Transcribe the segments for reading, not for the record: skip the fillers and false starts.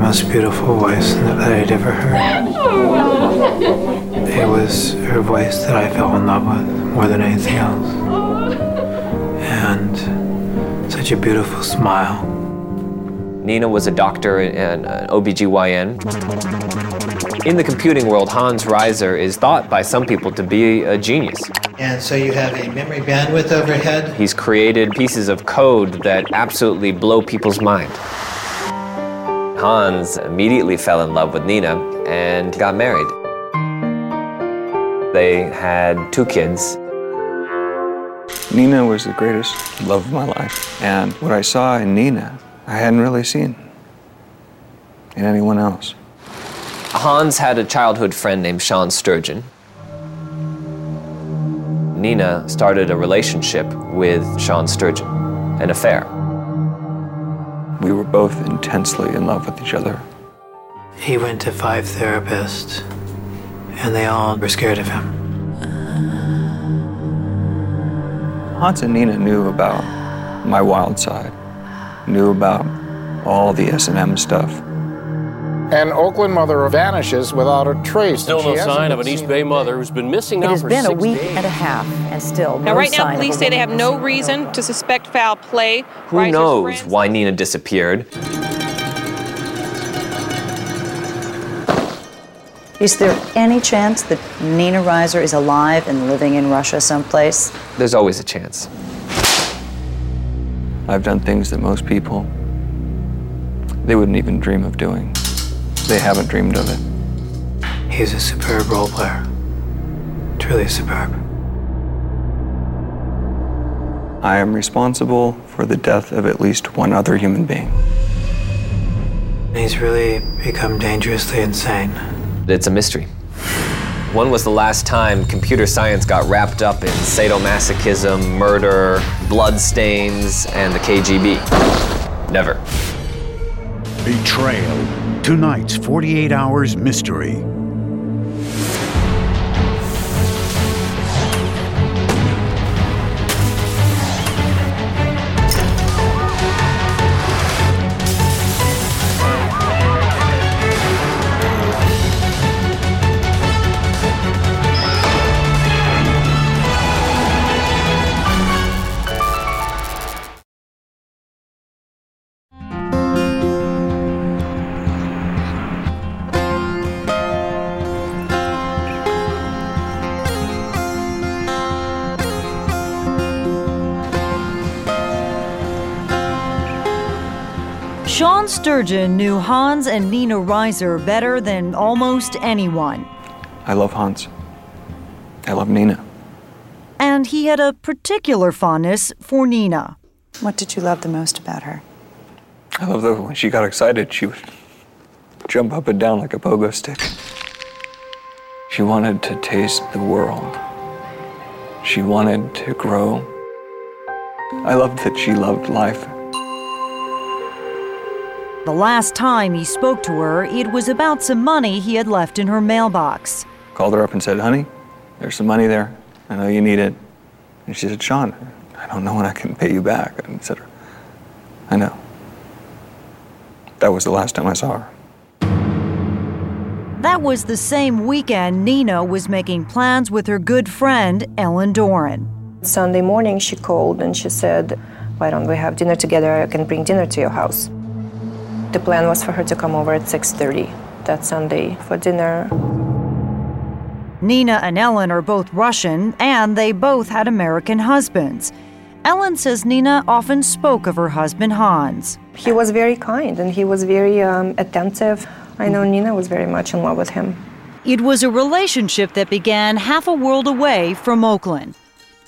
most beautiful voice that I'd ever heard. It was her voice that I fell in love with more than anything else. And such a beautiful smile. Nina was a doctor and an OBGYN. In the computing world, Hans Reiser is thought by some people to be a genius. And so you have a memory bandwidth overhead. He's created pieces of code that absolutely blow people's mind. Hans immediately fell in love with Nina and got married. They had 2 kids. Nina was the greatest love of my life. And what I saw in Nina, I hadn't really seen in anyone else. Hans had a childhood friend named Sean Sturgeon. Nina started a relationship with Sean Sturgeon, an affair. We were both intensely in love with each other. He went to 5 therapists, and they all were scared of him. Hans and Nina knew about my wild side, knew about all the S&M stuff. An Oakland mother vanishes without a trace. Still no sign of an East Bay mother who's been missing now for 6 days. It has been a week and a half, and still no Now, right now, sign police of a say they have woman no missing. reason to suspect foul play. Who Reiser's knows friends- why Nina disappeared? Is there any chance that Nina Reiser is alive and living in Russia someplace? There's always a chance. I've done things that most people, they wouldn't even dream of doing. They haven't dreamed of it. He's a superb role player. Truly superb. I am responsible for the death of at least one other human being. He's really become dangerously insane. It's a mystery. When was the last time computer science got wrapped up in sadomasochism, murder, bloodstains, and the KGB? Never. Betrayal. Tonight's 48 Hours Mystery. Sean Sturgeon knew Hans and Nina Reiser better than almost anyone. I love Hans. I love Nina. And he had a particular fondness for Nina. What did you love the most about her? I love that when she got excited, she would jump up and down like a pogo stick. She wanted to taste the world. She wanted to grow. I loved that she loved life. The last time he spoke to her, it was about some money he had left in her mailbox. Called her up and said, honey, there's some money there. I know you need it. And she said, Sean, I don't know when I can pay you back. And I said, I know. That was the last time I saw her. That was the same weekend Nina was making plans with her good friend, Ellen Doran. Sunday morning she called and she said, why don't we have dinner together? I can bring dinner to your house. The plan was for her to come over at 6:30 that Sunday for dinner. Nina and Ellen are both Russian, and they both had American husbands. Ellen says Nina often spoke of her husband, Hans. He was very kind and he was very attentive. I know Nina was very much in love with him. It was a relationship that began half a world away from Oakland.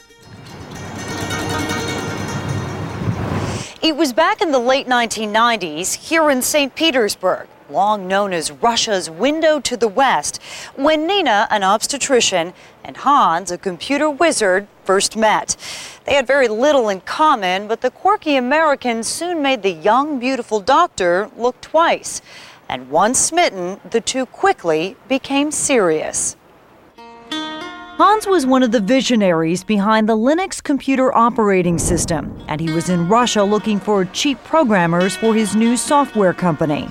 It was back in the late 1990s here in St. Petersburg, long known as Russia's window to the West, when Nina, an obstetrician, and Hans, a computer wizard, first met. They had very little in common, but the quirky American soon made the young, beautiful doctor look twice. And once smitten, the two quickly became serious. Hans was one of the visionaries behind the Linux computer operating system, and he was in Russia looking for cheap programmers for his new software company.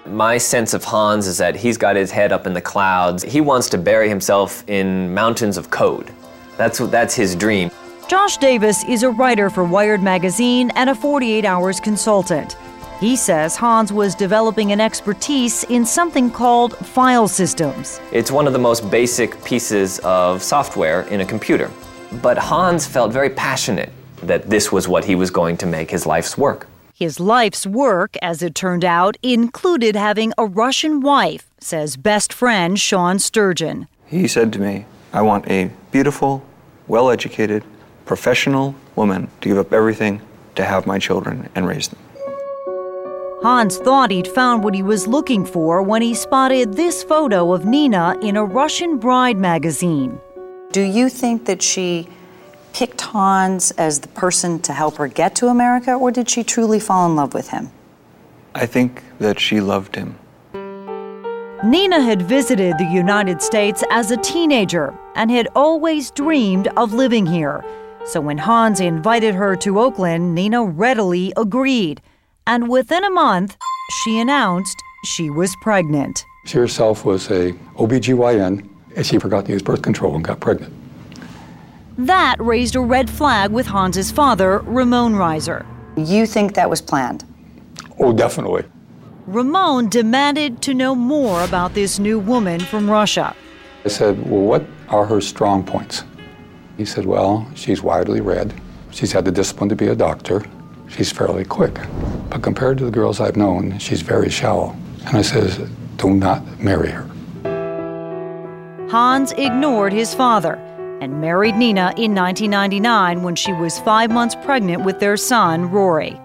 My sense of Hans is that he's got his head up in the clouds. He wants to bury himself in mountains of code. That's his dream. Josh Davis is a writer for Wired magazine and a 48 Hours consultant. He says Hans was developing an expertise in something called file systems. It's one of the most basic pieces of software in a computer. But Hans felt very passionate that this was what he was going to make his life's work. His life's work, as it turned out, included having a Russian wife, says best friend Sean Sturgeon. He said to me, I want a beautiful, well-educated, professional woman to give up everything to have my children and raise them. Hans thought he'd found what he was looking for when he spotted this photo of Nina in a Russian Bride magazine. Do you think that she picked Hans as the person to help her get to America, or did she truly fall in love with him? I think that she loved him. Nina had visited the United States as a teenager and had always dreamed of living here. So when Hans invited her to Oakland, Nina readily agreed. And within a month, she announced she was pregnant. She herself was a OBGYN, and she forgot to use birth control and got pregnant. That raised a red flag with Hans's father, Ramon Reiser. You think that was planned? Oh, definitely. Ramon demanded to know more about this new woman from Russia. I said, well, what are her strong points? He said, well, she's widely read. She's had the discipline to be a doctor. She's fairly quick. But compared to the girls I've known, she's very shallow. And I says, do not marry her. Hans ignored his father and married Nina in 1999 when she was 5 months pregnant with their son, Rory.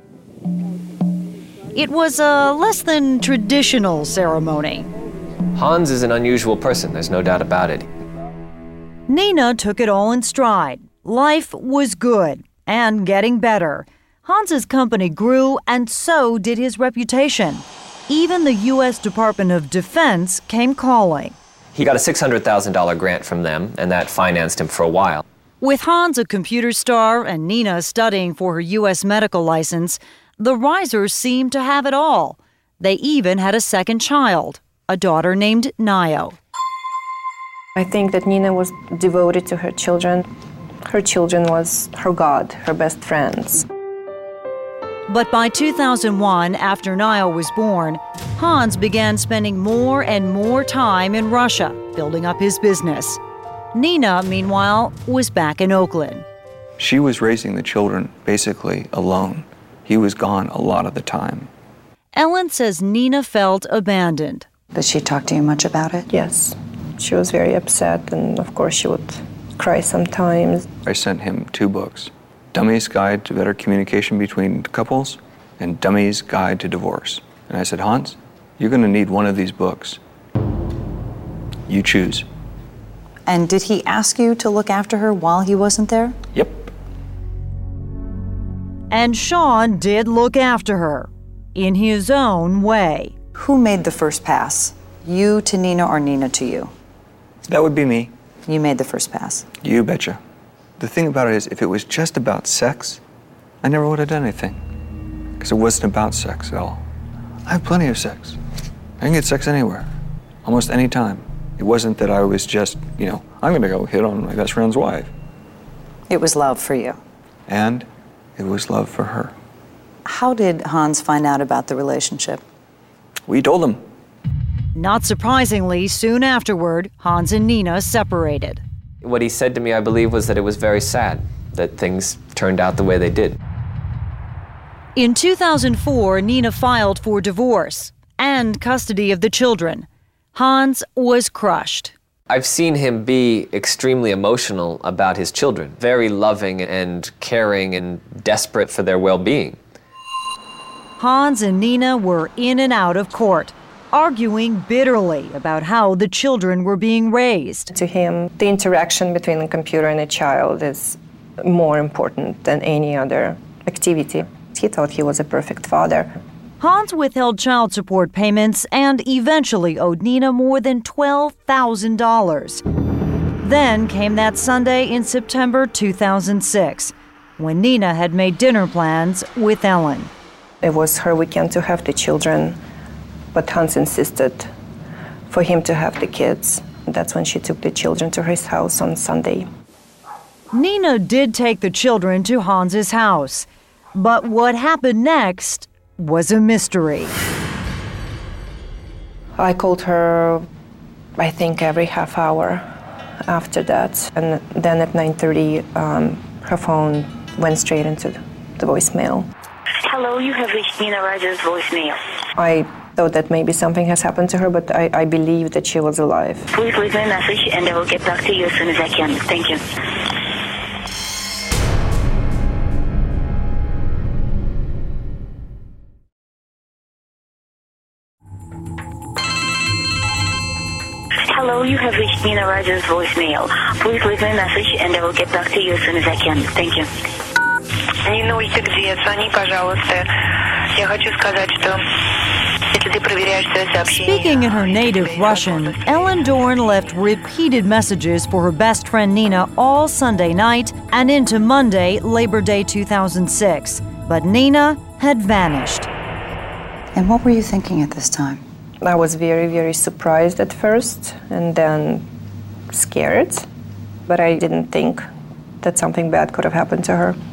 It was a less than traditional ceremony. Hans is an unusual person, there's no doubt about it. Nina took it all in stride. Life was good and getting better. Hans's company grew, and so did his reputation. Even the U.S. Department of Defense came calling. He got a $600,000 grant from them, and that financed him for a while. With Hans a computer star and Nina studying for her U.S. medical license, the Reisers seemed to have it all. They even had a second child, a daughter named Nio. I think that Nina was devoted to her children. Her children was her God, her best friends. But by 2001, after Nio was born, Hans began spending more and more time in Russia, building up his business. Nina, meanwhile, was back in Oakland. She was raising the children basically alone. He was gone a lot of the time. Ellen says Nina felt abandoned. Did she talk to you much about it? Yes. She was very upset, and of course she would cry sometimes. I sent him 2 books, Dummy's Guide to Better Communication Between Couples and Dummy's Guide to Divorce. And I said, Hans, you're going to need one of these books. You choose. And did he ask you to look after her while he wasn't there? Yep. And Sean did look after her, in his own way. Who made the first pass? You to Nina or Nina to you? That would be me. You made the first pass. You betcha. The thing about it is, if it was just about sex, I never would have done anything. Because it wasn't about sex at all. I have plenty of sex. I can get sex anywhere, almost any time. It wasn't that I was just, I'm going to go hit on my best friend's wife. It was love for you. And it was love for her. How did Hans find out about the relationship? We told him. Not surprisingly, soon afterward, Hans and Nina separated. What he said to me, I believe, was that it was very sad that things turned out the way they did. In 2004, Nina filed for divorce and custody of the children. Hans was crushed. I've seen him be extremely emotional about his children, very loving and caring and desperate for their well-being. Hans and Nina were in and out of court, arguing bitterly about how the children were being raised. To him, the interaction between a computer and a child is more important than any other activity. He thought he was a perfect father. Hans withheld child support payments and eventually owed Nina more than $12,000. Then came that Sunday in September 2006, when Nina had made dinner plans with Ellen. It was her weekend to have the children. But Hans insisted for him to have the kids. That's when she took the children to his house on Sunday. Nina did take the children to Hans's house, but what happened next was a mystery. I called her, I think, every half hour after that. And then at 9:30, her phone went straight into the voicemail. Hello, you have reached Nina Reiser's voicemail. I thought that maybe something has happened to her, but I believe that she was alive. Please leave me a message and I will get back to you as soon as I can. Thank you. Hello, you have reached Nina Reiser's voicemail. Please leave me a message and I will get back to you as soon as I can. Thank you. Нина, ты где? Звони, пожалуйста. Я хочу сказать, что если ты проверяешь свои сообщения... Speaking in her native Russian, Ellen Dorn left repeated messages for her best friend Nina all Sunday night and into Monday, Labor Day 2006. But Nina had vanished. And what were you thinking at this time? I was very, very surprised at first and then scared. But I didn't think that something bad could have happened to her.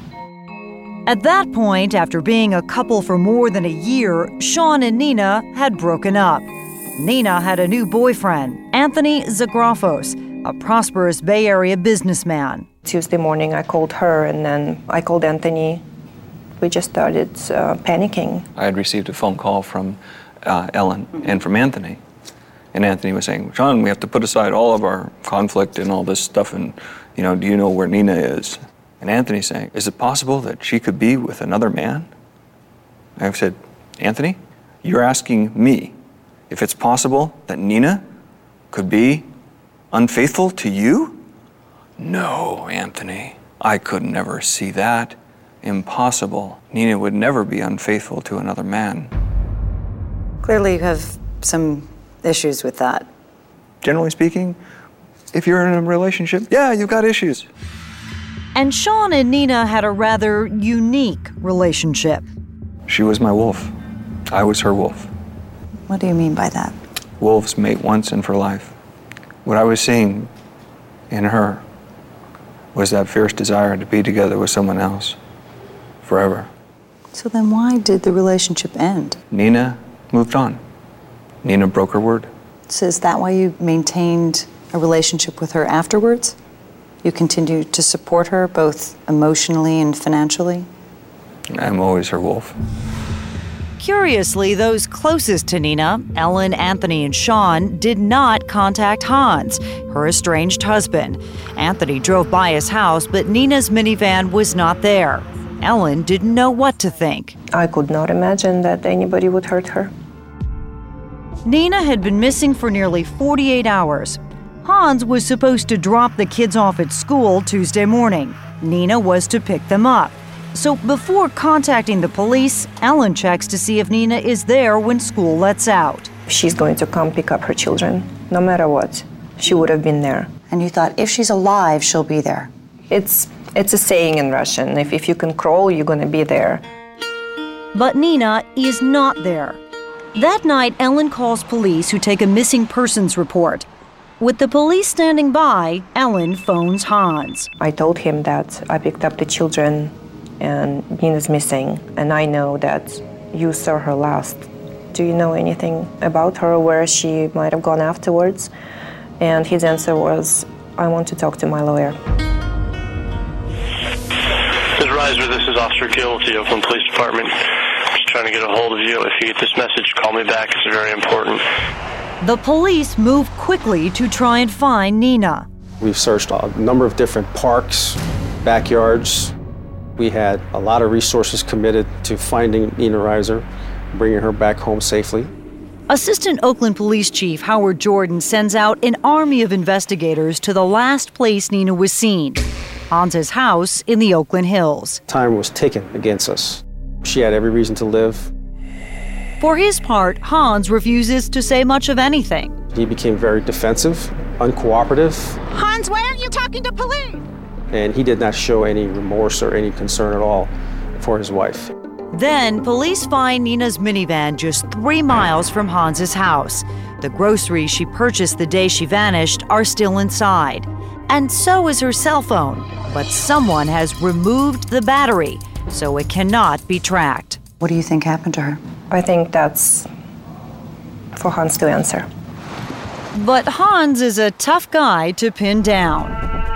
At that point, after being a couple for more than a year, Sean and Nina had broken up. Nina had a new boyfriend, Anthony Zagrafos, a prosperous Bay Area businessman. Tuesday morning, I called her, and then I called Anthony. We just started panicking. I had received a phone call from Ellen and from Anthony. And Anthony was saying, Sean, we have to put aside all of our conflict and all this stuff, and, do you know where Nina is? And Anthony's saying, is it possible that she could be with another man? I said, Anthony, you're asking me if it's possible that Nina could be unfaithful to you? No, Anthony, I could never see that. Impossible. Nina would never be unfaithful to another man. Clearly you have some issues with that. Generally speaking, if you're in a relationship, yeah, you've got issues. And Sean and Nina had a rather unique relationship. She was my wolf. I was her wolf. What do you mean by that? Wolves mate once and for life. What I was seeing in her was that fierce desire to be together with someone else forever. So then why did the relationship end? Nina moved on. Nina broke her word. So is that why you maintained a relationship with her afterwards? You continued to support her both emotionally and financially? I'm always her wolf. Curiously, those closest to Nina, Ellen, Anthony, and Sean, did not contact Hans, her estranged husband. Anthony drove by his house, but Nina's minivan was not there. Ellen didn't know what to think. I could not imagine that anybody would hurt her. Nina had been missing for nearly 48 hours. Hans was supposed to drop the kids off at school Tuesday morning. Nina was to pick them up. So before contacting the police, Ellen checks to see if Nina is there when school lets out. She's going to come pick up her children, no matter what. She would have been there. And you thought, if she's alive, she'll be there? It's a saying in Russian. If you can crawl, you're going to be there. But Nina is not there. That night, Ellen calls police who take a missing persons report. With the police standing by, Ellen phones Hans. I told him that I picked up the children and Nina's missing, and I know that you saw her last. Do you know anything about her, where she might have gone afterwards? And his answer was, I want to talk to my lawyer. Ms. Reiser, this is Officer Gill with the Oakland Police Department. Just trying to get a hold of you. If you get this message, call me back. It's very important. The police move quickly to try and find Nina. We've searched a number of different parks, backyards. We had a lot of resources committed to finding Nina Reiser, bringing her back home safely. Assistant Oakland Police Chief Howard Jordan sends out an army of investigators to the last place Nina was seen, Hans's house in the Oakland Hills. Time was taken against us. She had every reason to live. For his part, Hans refuses to say much of anything. He became very defensive, uncooperative. Hans, why aren't you talking to police? And he did not show any remorse or any concern at all for his wife. Then, police find Nina's minivan just 3 miles from Hans's house. The groceries she purchased the day she vanished are still inside. And so is her cell phone. But someone has removed the battery, so it cannot be tracked. What do you think happened to her? I think that's for Hans to answer. But Hans is a tough guy to pin down.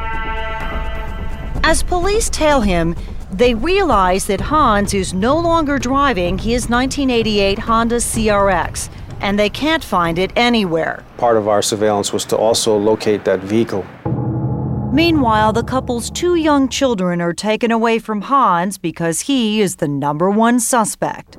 As police tail him, they realize that Hans is no longer driving his 1988 Honda CRX, and they can't find it anywhere. Part of our surveillance was to also locate that vehicle. Meanwhile, the couple's 2 young children are taken away from Hans because he is the #1 suspect.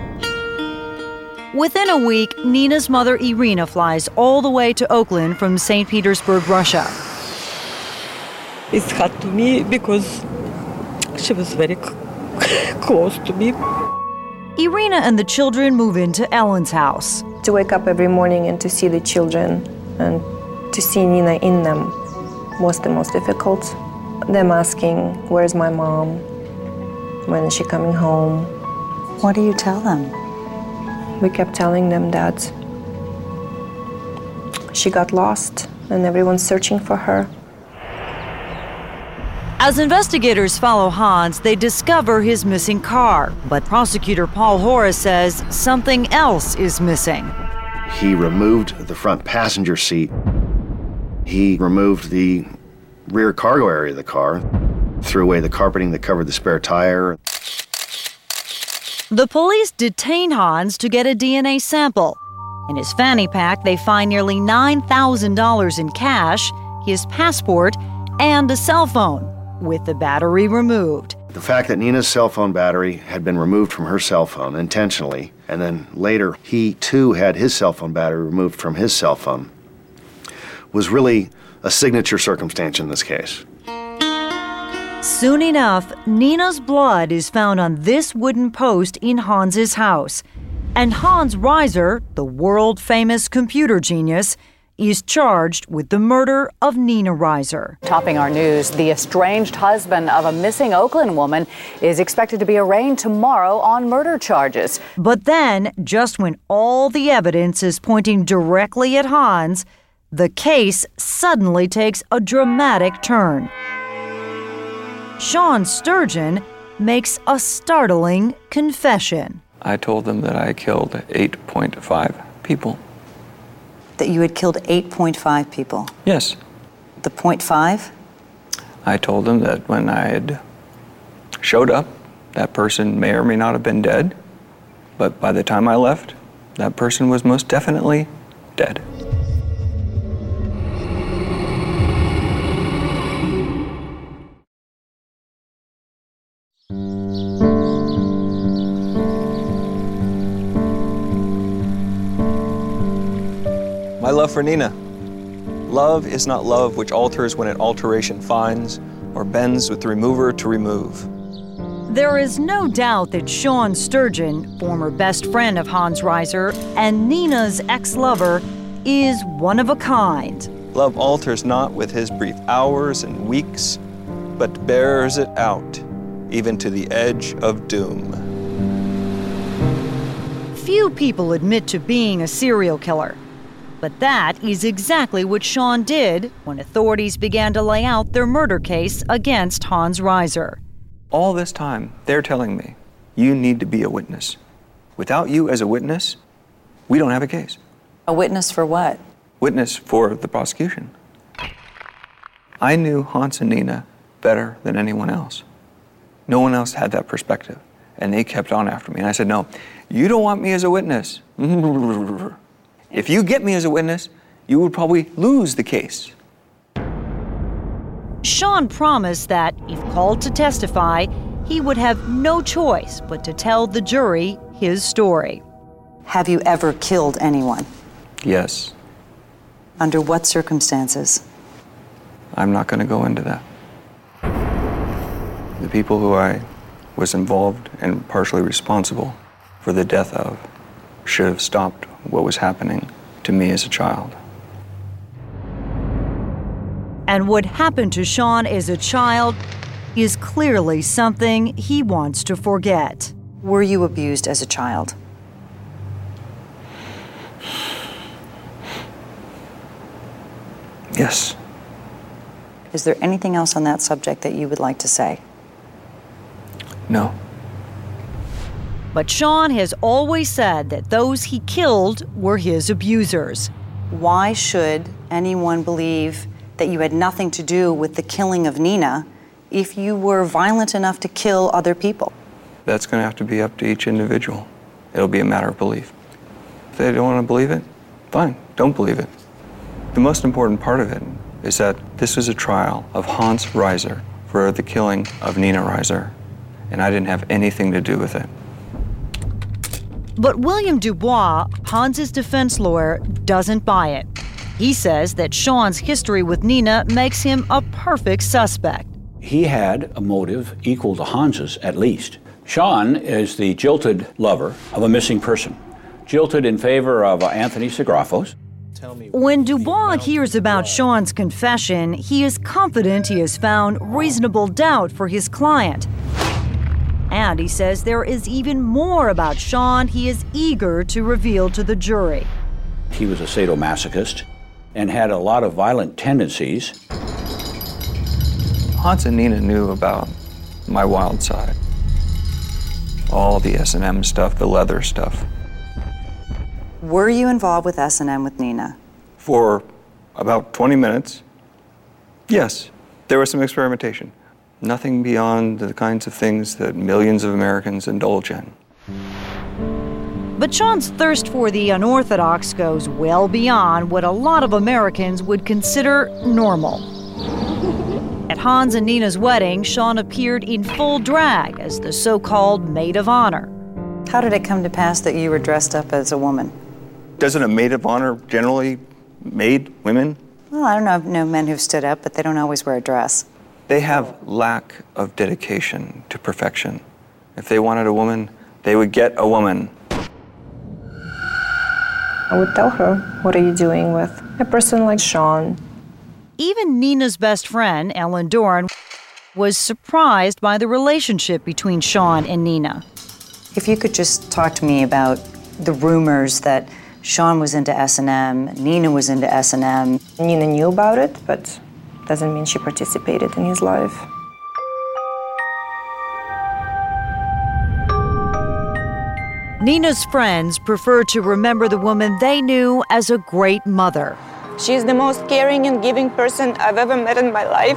Within a week, Nina's mother, Irina, flies all the way to Oakland from St. Petersburg, Russia. It's hard to me because she was very close to me. Irina and the children move into Ellen's house. To wake up every morning and to see the children and to see Nina in them was the most difficult. Them asking, where's my mom? When is she coming home? What do you tell them? We kept telling them that she got lost and everyone's searching for her. As investigators follow Hans, they discover his missing car. But prosecutor Paul Horace says something else is missing. He removed the front passenger seat. He removed the rear cargo area of the car, threw away the carpeting that covered the spare tire. The police detain Hans to get a DNA sample. In his fanny pack, they find nearly $9,000 in cash, his passport, and a cell phone, with the battery removed. The fact that Nina's cell phone battery had been removed from her cell phone intentionally, and then later he too had his cell phone battery removed from his cell phone, was really a signature circumstance in this case. Soon enough, Nina's blood is found on this wooden post in Hans's house. And Hans Reiser, the world-famous computer genius, is charged with the murder of Nina Reiser. Topping our news, the estranged husband of a missing Oakland woman is expected to be arraigned tomorrow on murder charges. But then, just when all the evidence is pointing directly at Hans, the case suddenly takes a dramatic turn. Sean Sturgeon makes a startling confession. I told them that I killed 8.5 people. That you had killed 8.5 people? Yes. The 0.5? I told them that when I had showed up, that person may or may not have been dead, but by the time I left, that person was most definitely dead. My love for Nina. Love is not love which alters when it alteration finds, or bends with the remover to remove. There is no doubt that Sean Sturgeon, former best friend of Hans Reiser, and Nina's ex-lover, is one of a kind. Love alters not with his brief hours and weeks, but bears it out, even to the edge of doom. Few people admit to being a serial killer. But that is exactly what Sean did when authorities began to lay out their murder case against Hans Reiser. All this time, they're telling me, you need to be a witness. Without you as a witness, we don't have a case. A witness for what? Witness for the prosecution. I knew Hans and Nina better than anyone else. No one else had that perspective, and they kept on after me. And I said, no, you don't want me as a witness. If you get me as a witness, you would probably lose the case. Sean promised that, if called to testify, he would have no choice but to tell the jury his story. Have you ever killed anyone? Yes. Under what circumstances? I'm not going to go into that. The people who I was involved and partially responsible for the death of should have stopped what was happening to me as a child. And what happened to Sean as a child is clearly something he wants to forget. Were you abused as a child? Yes. Is there anything else on that subject that you would like to say? No. But Sean has always said that those he killed were his abusers. Why should anyone believe that you had nothing to do with the killing of Nina if you were violent enough to kill other people? That's going to have to be up to each individual. It'll be a matter of belief. If they don't want to believe it, fine, don't believe it. The most important part of it is that this was a trial of Hans Reiser for the killing of Nina Reiser, and I didn't have anything to do with it. But William Dubois, Hans's defense lawyer, doesn't buy it. He says that Sean's history with Nina makes him a perfect suspect. He had a motive equal to Hans's, at least. Sean is the jilted lover of a missing person, jilted in favor of Anthony Segrafos. When Dubois hears about Sean's confession, he is confident he has found reasonable doubt for his client. And he says there is even more about Sean he is eager to reveal to the jury. He was a sadomasochist and had a lot of violent tendencies. Hans and Nina knew about my wild side. All the S&M stuff, the leather stuff. Were you involved with S&M with Nina? For about 20 minutes, yes, there was some experimentation. Nothing beyond the kinds of things that millions of Americans indulge in. But Sean's thirst for the unorthodox goes well beyond what a lot of Americans would consider normal. At Hans and Nina's wedding, Sean appeared in full drag as the so-called maid of honor. How did it come to pass that you were dressed up as a woman? Doesn't a maid of honor generally maid women? Well, I don't know men who've stood up, but they don't always wear a dress. They have lack of dedication to perfection. If they wanted a woman, they would get a woman. I would tell her, what are you doing with a person like Sean? Even Nina's best friend, Ellen Dorn, was surprised by the relationship between Sean and Nina. If you could just talk to me about the rumors that Sean was into S&M, Nina was into S&M. Nina knew about it, but doesn't mean she participated in his life. Nina's friends prefer to remember the woman they knew as a great mother. She's the most caring and giving person I've ever met in my life.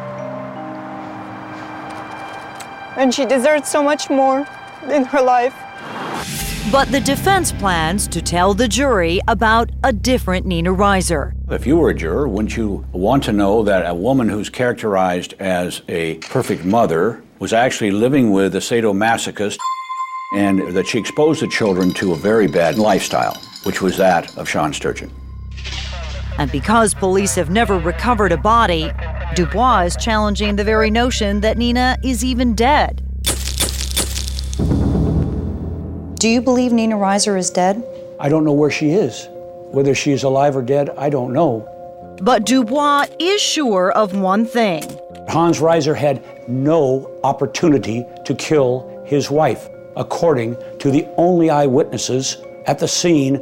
And she deserves so much more in her life. But the defense plans to tell the jury about a different Nina Reiser. If you were a juror, wouldn't you want to know that a woman who's characterized as a perfect mother was actually living with a sadomasochist and that she exposed the children to a very bad lifestyle, which was that of Sean Sturgeon? And because police have never recovered a body, Dubois is challenging the very notion that Nina is even dead. Do you believe Nina Reiser is dead? I don't know where she is. Whether she is alive or dead, I don't know. But Dubois is sure of one thing. Hans Reiser had no opportunity to kill his wife, according to the only eyewitnesses at the scene.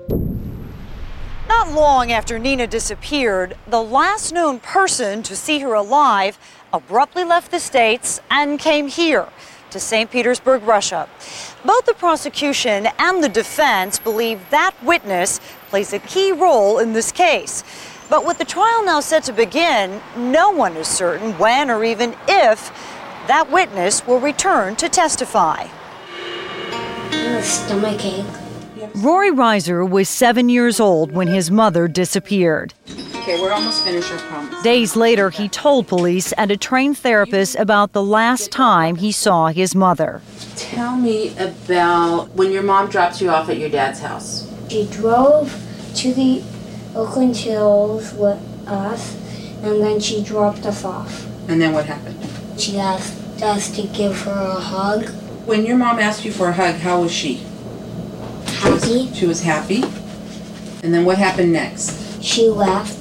Not long after Nina disappeared, the last known person to see her alive abruptly left the States and came here to St. Petersburg, Russia. Both the prosecution and the defense believe that witness plays a key role in this case. But with the trial now set to begin, no one is certain when or even if that witness will return to testify. Stomachache. Rory Reiser was 7 years old when his mother disappeared. Okay, we're almost finished, I promise. Days later, he told police and a trained therapist about the last time he saw his mother. Tell me about when your mom dropped you off at your dad's house. She drove to the Oakland Hills with us, and then she dropped us off. And then what happened? She asked us to give her a hug. When your mom asked you for a hug, how was she? Happy. She was happy. And then what happened next? She left.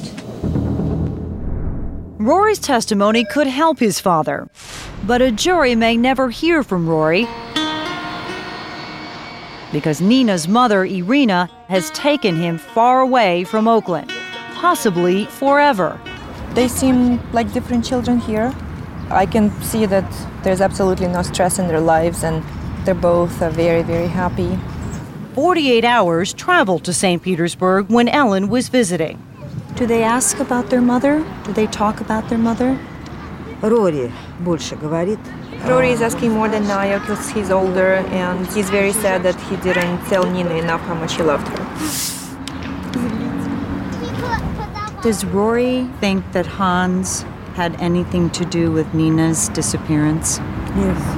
Rory's testimony could help his father, but a jury may never hear from Rory because Nina's mother, Irina, has taken him far away from Oakland, possibly forever. They seem like different children here. I can see that there's absolutely no stress in their lives, and they're both very, very happy. 48 hours traveled to St. Petersburg when Ellen was visiting. Do they ask about their mother? Do they talk about their mother? Rory больше говорит. Rory is asking more than Naya because he's older, and he's very sad that he didn't tell Nina enough how much he loved her. Does Rory think that Hans had anything to do with Nina's disappearance? Yes.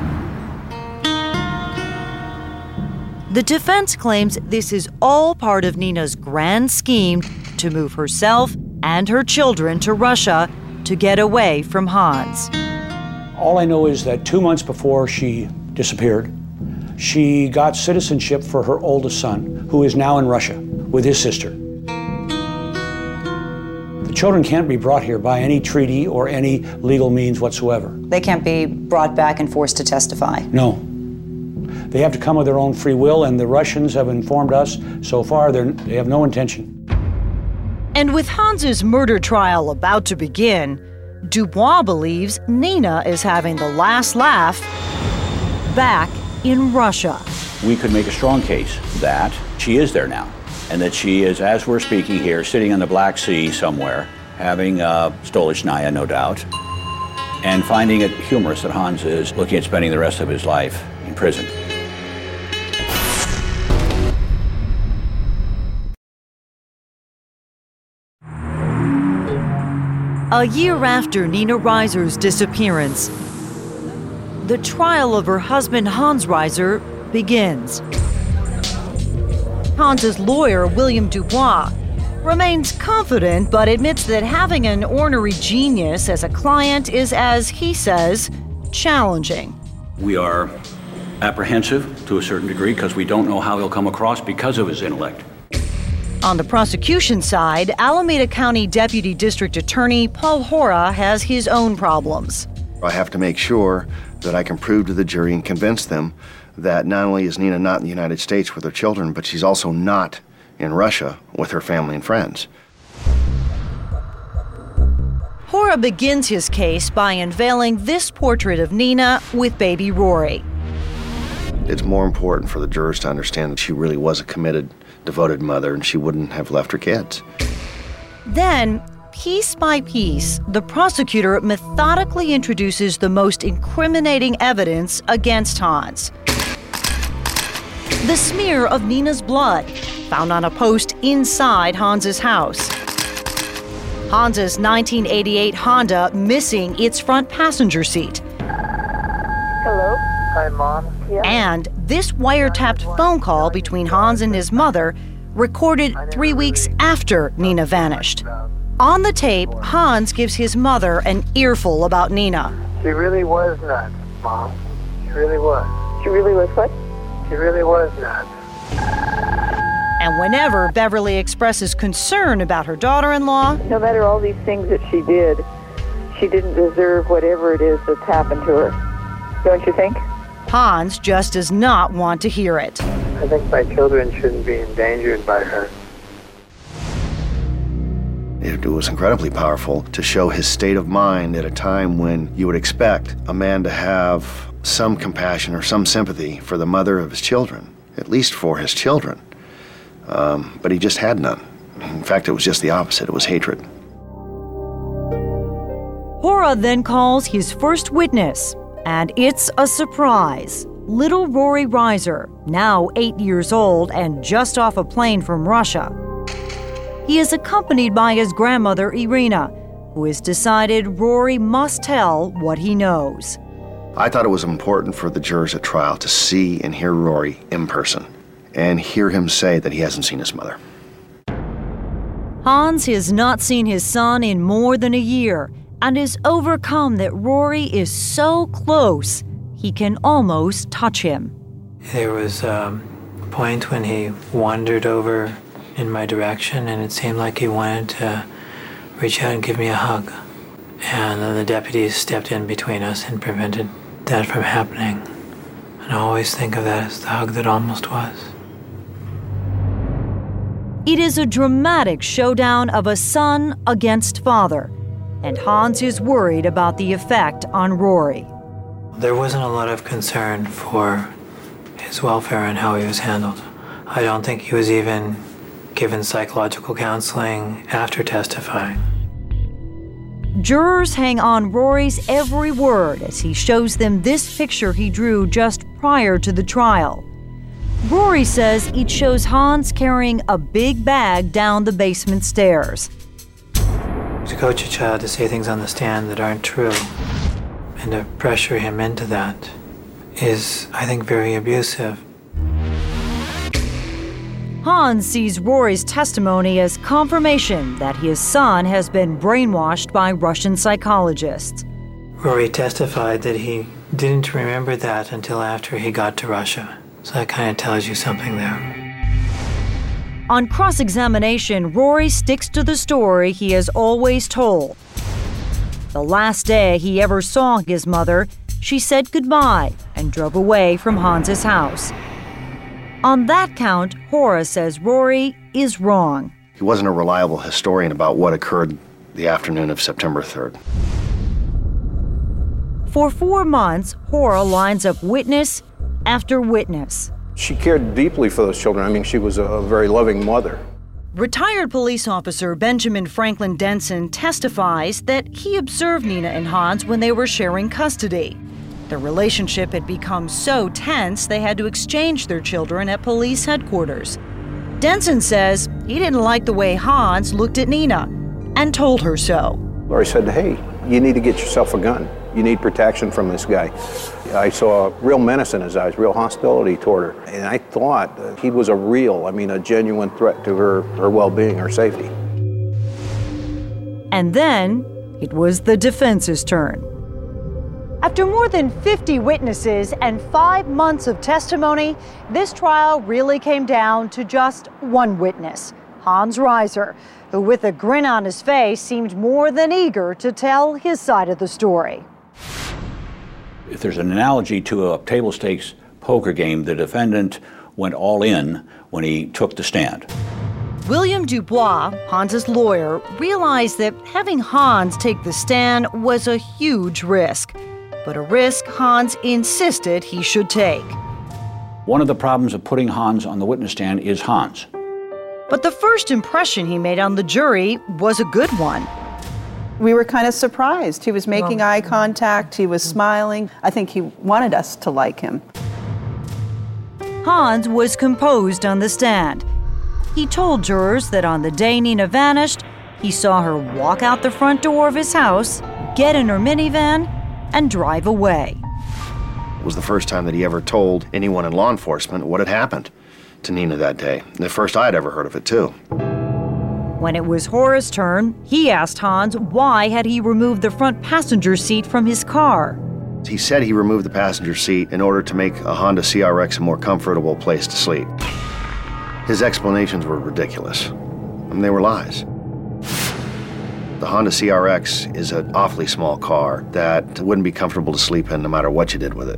The defense claims this is all part of Nina's grand scheme to move herself and her children to Russia to get away from Hans. All I know is that 2 months before she disappeared, she got citizenship for her oldest son, who is now in Russia with his sister. The children can't be brought here by any treaty or any legal means whatsoever. They can't be brought back and forced to testify? No. They have to come of their own free will, and the Russians have informed us so far they have no intention. And with Hans's murder trial about to begin, Dubois believes Nina is having the last laugh back in Russia. We could make a strong case that she is there now, and that she is, as we're speaking here, sitting in the Black Sea somewhere, having stolichnaya, no doubt, and finding it humorous that Hans is looking at spending the rest of his life in prison. A year after Nina Reiser's disappearance, the trial of her husband Hans Reiser begins. Hans's lawyer, William Dubois, remains confident but admits that having an ornery genius as a client is, as he says, challenging. We are apprehensive to a certain degree because we don't know how he'll come across because of his intellect. On the prosecution side, Alameda County Deputy District Attorney Paul Hora has his own problems. I have to make sure that I can prove to the jury and convince them that not only is Nina not in the United States with her children, but she's also not in Russia with her family and friends. Hora begins his case by unveiling this portrait of Nina with baby Rory. It's more important for the jurors to understand that she really was a committed, devoted mother, and she wouldn't have left her kids. Then, piece by piece, the prosecutor methodically introduces the most incriminating evidence against Hans. The smear of Nina's blood, found on a post inside Hans's house. Hans's 1988 Honda missing its front passenger seat. Hello? Hi, Mom. Yeah. And this wiretapped phone call between Hans and his mother, recorded 3 weeks after Nina vanished. On the tape, Hans gives his mother an earful about Nina. She really was nuts, Mom. She really was. She really was what? She really was nuts. And whenever Beverly expresses concern about her daughter-in-law, no matter all these things that she did, she didn't deserve whatever it is that's happened to her. Don't you think? Hans just does not want to hear it. I think my children shouldn't be endangered by her. It was incredibly powerful to show his state of mind at a time when you would expect a man to have some compassion or some sympathy for the mother of his children, at least for his children. But he just had none. In fact, it was just the opposite. It was hatred. Hora then calls his first witness, and it's a surprise. Little Rory Reiser, now 8 years old and just off a plane from Russia. He is accompanied by his grandmother, Irina, who has decided Rory must tell what he knows. I thought it was important for the jurors at trial to see and hear Rory in person and hear him say that he hasn't seen his mother. Hans has not seen his son in more than a year and is overcome that Rory is so close he can almost touch him. There was a point when he wandered over in my direction, and it seemed like he wanted to reach out and give me a hug. And then the deputies stepped in between us and prevented that from happening. And I always think of that as the hug that almost was. It is a dramatic showdown of a son against father, and Hans is worried about the effect on Rory. There wasn't a lot of concern for his welfare and how he was handled. I don't think he was even given psychological counseling after testifying. Jurors hang on Rory's every word as he shows them this picture he drew just prior to the trial. Rory says it shows Hans carrying a big bag down the basement stairs. To coach a child to say things on the stand that aren't true and to pressure him into that is, I think, very abusive. Hans sees Rory's testimony as confirmation that his son has been brainwashed by Russian psychologists. Rory testified that he didn't remember that until after he got to Russia. So that kind of tells you something there. On cross-examination, Rory sticks to the story he has always told. The last day he ever saw his mother, she said goodbye and drove away from Hans's house. On that count, Hora says Rory is wrong. He wasn't a reliable historian about what occurred the afternoon of September 3rd. For 4 months, Hora lines up witness after witness. She cared deeply for those children. I mean, she was a very loving mother. Retired police officer Benjamin Franklin Denson testifies that he observed Nina and Hans when they were sharing custody. Their relationship had become so tense they had to exchange their children at police headquarters. Denson says he didn't like the way Hans looked at Nina and told her so. Laurie said, hey, you need to get yourself a gun. You need protection from this guy. I saw real menace in his eyes, real hostility toward her. And I thought he was a genuine threat to her well-being, her safety. And then it was the defense's turn. After more than 50 witnesses and 5 months of testimony, this trial really came down to just one witness, Hans Reiser, who with a grin on his face seemed more than eager to tell his side of the story. If there's an analogy to a table stakes poker game, the defendant went all in when he took the stand. William Dubois, Hans's lawyer, realized that having Hans take the stand was a huge risk, but a risk Hans insisted he should take. One of the problems of putting Hans on the witness stand is Hans. But the first impression he made on the jury was a good one. We were kind of surprised. He was making eye contact, he was smiling. I think he wanted us to like him. Hans was composed on the stand. He told jurors that on the day Nina vanished, he saw her walk out the front door of his house, get in her minivan, and drive away. It was the first time that he ever told anyone in law enforcement what had happened to Nina that day. The first I had ever heard of it, too. When it was Horace's turn, he asked Hans why had he removed the front passenger seat from his car. He said he removed the passenger seat in order to make a Honda CRX a more comfortable place to sleep. His explanations were ridiculous. I mean, they were lies. The Honda CRX is an awfully small car that wouldn't be comfortable to sleep in no matter what you did with it.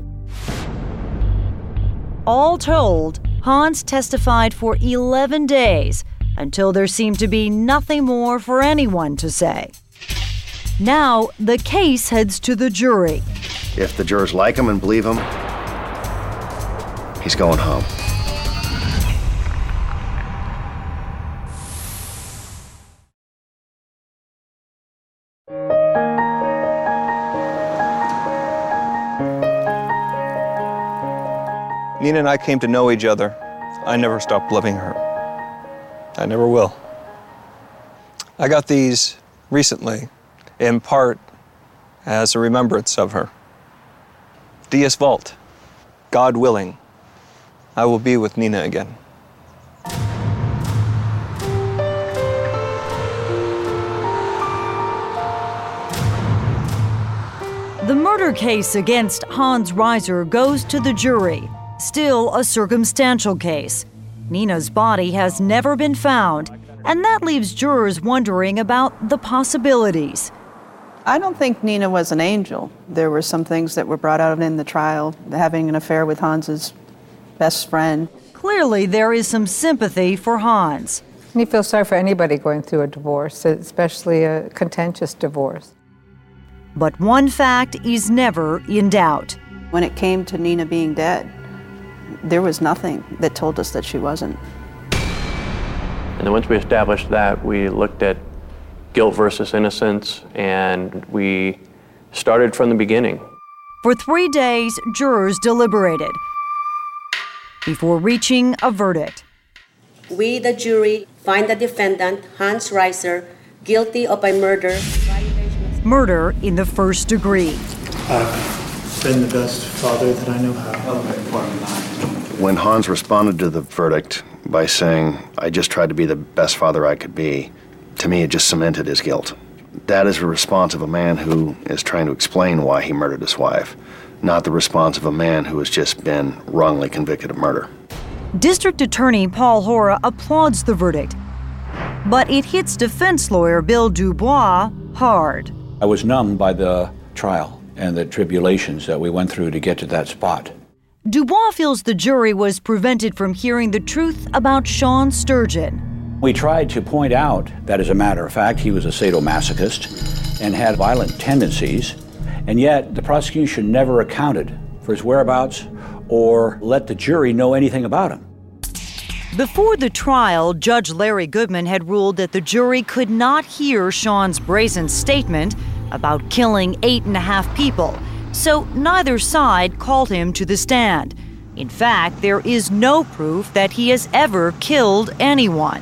All told, Hans testified for 11 days until there seemed to be nothing more for anyone to say. Now, the case heads to the jury. If the jurors like him and believe him, he's going home. Nina and I came to know each other. I never stopped loving her. I never will. I got these recently, in part as a remembrance of her. Dies Vult, God willing, I will be with Nina again. The murder case against Hans Reiser goes to the jury, still a circumstantial case. Nina's body has never been found, and that leaves jurors wondering about the possibilities. I don't think Nina was an angel. There were some things that were brought out in the trial, having an affair with Hans's best friend. Clearly, there is some sympathy for Hans. And you feel sorry for anybody going through a divorce, especially a contentious divorce. But one fact is never in doubt. When it came to Nina being dead, there was nothing that told us that she wasn't. And then once we established that, we looked at guilt versus innocence, and we started from the beginning. For 3 days, jurors deliberated before reaching a verdict. We, the jury, find the defendant, Hans Reiser, guilty of a murder. Murder in the first degree. I've been the best father that I know how. When Hans responded to the verdict by saying, "I just tried to be the best father I could be," to me it just cemented his guilt. That is the response of a man who is trying to explain why he murdered his wife, not the response of a man who has just been wrongly convicted of murder. District Attorney Paul Hora applauds the verdict, but it hits defense lawyer Bill Dubois hard. I was numbed by the trial and the tribulations that we went through to get to that spot. Dubois feels the jury was prevented from hearing the truth about Sean Sturgeon. We tried to point out that, as a matter of fact, he was a sadomasochist and had violent tendencies, and yet the prosecution never accounted for his whereabouts or let the jury know anything about him. Before the trial, Judge Larry Goodman had ruled that the jury could not hear Sean's brazen statement about killing 8.5 people, so neither side called him to the stand. In fact, there is no proof that he has ever killed anyone.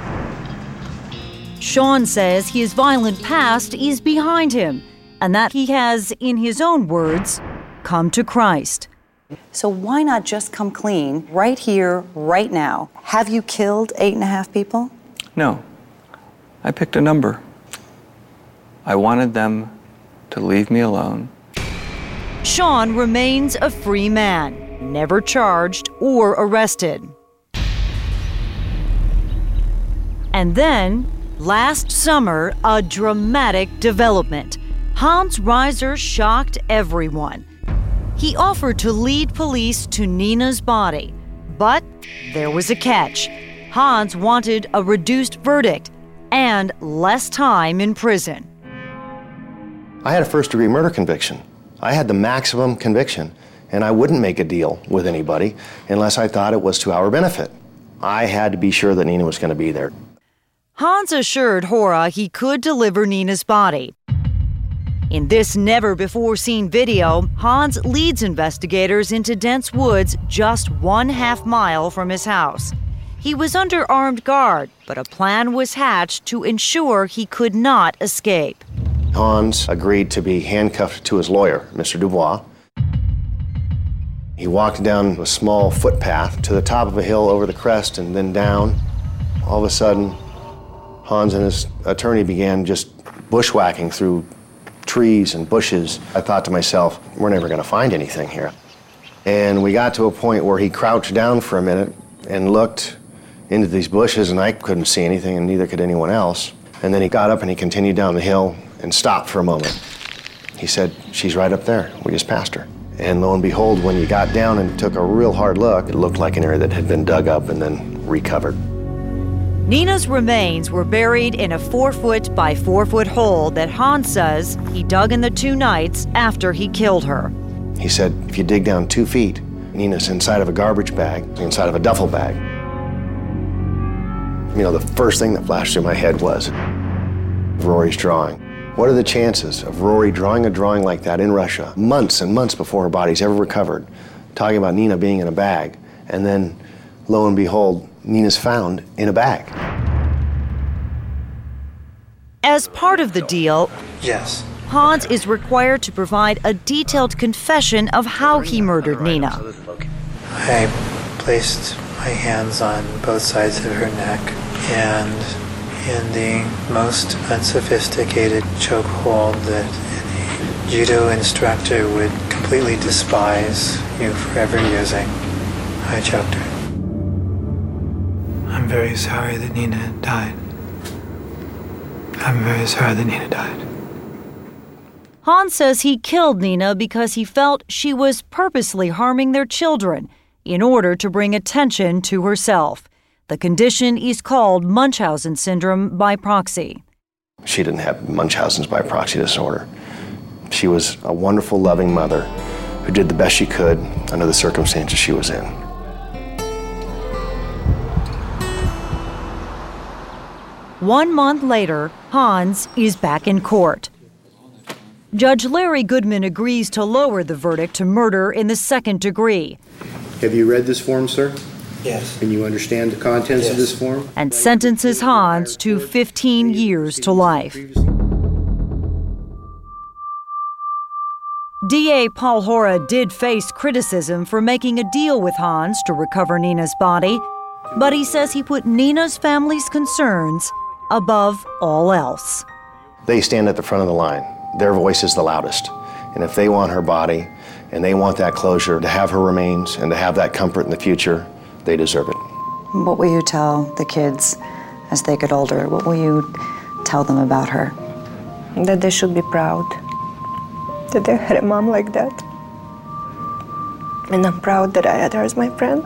Sean says his violent past is behind him, and that he has, in his own words, come to Christ. So why not just come clean right here, right now? Have you killed 8.5 people? No. I picked a number. I wanted them to leave me alone. Sean remains a free man, never charged or arrested. And then, last summer, a dramatic development. Hans Reiser shocked everyone. He offered to lead police to Nina's body, but there was a catch. Hans wanted a reduced verdict and less time in prison. I had a first-degree murder conviction. I had the maximum conviction, and I wouldn't make a deal with anybody unless I thought it was to our benefit. I had to be sure that Nina was going to be there. Hans assured Hora he could deliver Nina's body. In this never-before-seen video, Hans leads investigators into dense woods just 1/2 mile from his house. He was under armed guard, but a plan was hatched to ensure he could not escape. Hans agreed to be handcuffed to his lawyer, Mr. Dubois. He walked down a small footpath to the top of a hill over the crest and then down. All of a sudden, Hans and his attorney began just bushwhacking through trees and bushes. I thought to myself, we're never going to find anything here. And we got to a point where he crouched down for a minute and looked into these bushes, and I couldn't see anything, and neither could anyone else. And then he got up and he continued down the hill and stopped for a moment. He said, "She's right up there. We just passed her." And lo and behold, when you got down and took a real hard look, it looked like an area that had been dug up and then recovered. Nina's remains were buried in a 4-foot by 4-foot hole that Hans says he dug in the 2 nights after he killed her. He said, if you dig down 2 feet, Nina's inside of a garbage bag, inside of a duffel bag. You know, the first thing that flashed through my head was Rory's drawing. What are the chances of Rory drawing a drawing like that in Russia, months and months before her body's ever recovered, talking about Nina being in a bag, and then, lo and behold, Nina's found in a bag. As part of the deal, yes, Hans is required to provide a detailed confession of how he murdered Nina. I placed my hands on both sides of her neck and in the most unsophisticated chokehold that any judo instructor would completely despise you for ever using. I choked her. I'm very sorry that Nina died. I'm very sorry that Nina died. Hans says he killed Nina because he felt she was purposely harming their children in order to bring attention to herself. The condition is called Munchausen syndrome by proxy. She didn't have Munchausen's by proxy disorder. She was a wonderful, loving mother who did the best she could under the circumstances she was in. One month later, Hans is back in court. Judge Larry Goodman agrees to lower the verdict to murder in the second degree. Have you read this form, sir? Yes. And you understand the contents of Yes. this form? And sentences Hans to 15 years to life. DA Paul Hora did face criticism for making a deal with Hans to recover Nina's body, but he says he put Nina's family's concerns above all else. They stand at the front of the line. Their voice is the loudest. And if they want her body and they want that closure, to have her remains and to have that comfort in the future, they deserve it. What will you tell the kids as they get older? What will you tell them about her? That they should be proud that they had a mom like that. And I'm proud that I had her as my friend.